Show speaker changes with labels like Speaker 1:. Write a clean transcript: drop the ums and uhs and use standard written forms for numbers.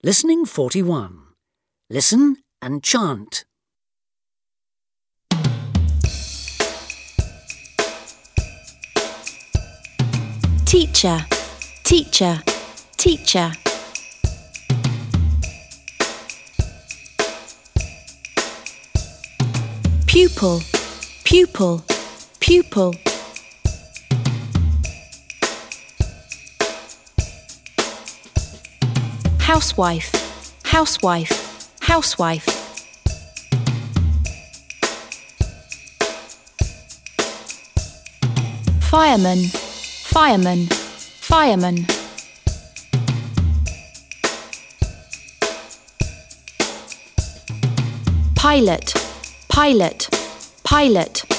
Speaker 1: Listening 41. Listen and chant.
Speaker 2: Teacher, teacher, teacher. Pupil, pupil, pupil. Housewife, housewife, housewife. Fireman, fireman, fireman. Pilot, pilot, pilot.